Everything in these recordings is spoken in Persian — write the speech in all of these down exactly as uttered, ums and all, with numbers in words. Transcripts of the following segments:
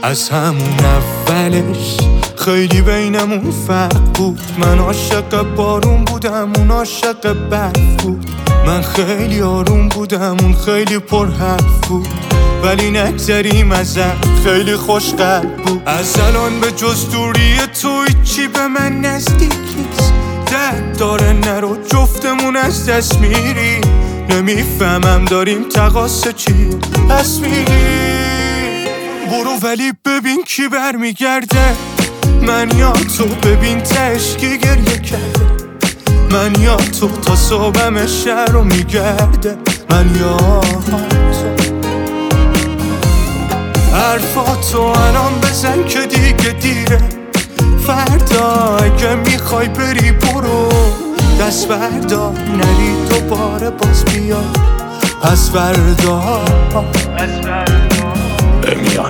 از همون اولش خیلی بینمون فرق بود. من عاشق بارون بودم، اون عاشق برف بود. من خیلی آروم بودم، اون خیلی پر حرف بود. ولی نگذریم ازت، خیلی خوش قلب بود. از الان به جز دوری تو هیچی به من نزدیک نیست. درد داره نرو، جفتمون از دست میری. نمیفهمم داریم تقاصه چی پس میری. برو ولی ببین کی برمیگرده. من یا تو، ببین تهش کی گریه کرده. من یا تو، تا صبحم شهر رو میگرده. من یا تو. حرفاتو الان بزن که دیگه دیره. فردا اگه میخوای بری برو، دست بردار نری دوباره باز بیا. پس فردا بمیان.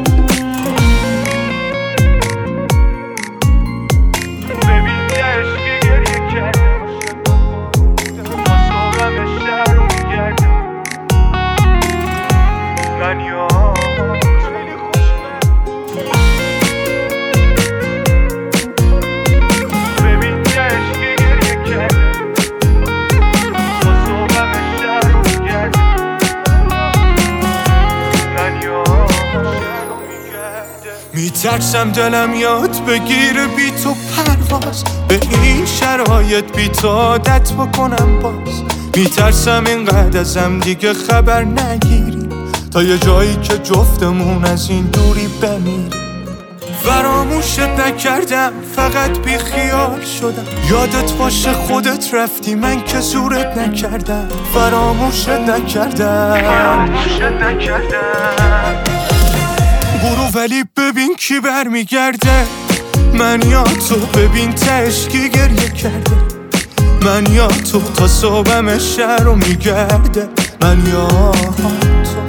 میترسم دلم یاد بگیره بی تو پرواز. به این شرایط بی تو عادت بکنم باز. میترسم اینقدر ازم دیگه خبر نگیری، تا یه جایی که جفتمون از این دوری بمیری. فراموشت نکردم، فقط بی خیال شدم. یادت باشه خودت رفتی، من که زورت نکردم. فراموشت نکردم، فراموشت نکردم. برو ولی ببین کی برمیگرده. من یا تو، ببین تهش کی گریه کرده. من یا تو، تا صبحم شهر رو میگرده. من یا تو.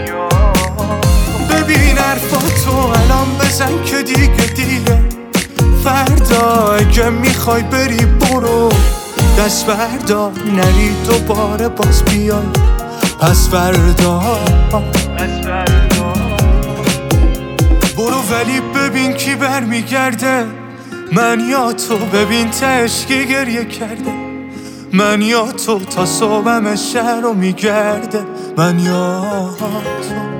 ببین حرفاتو الان بزن که دیگه دیره. فردا اگه میخوای بری برو، دست بردار نری دوباره باز بیای. پس فردا برو ولی ببین کی برمیگرده. من یا تو، ببین تهش کی گریه کرده. من یا تو، تا صبحم شهر رو میگرده. من یا تو.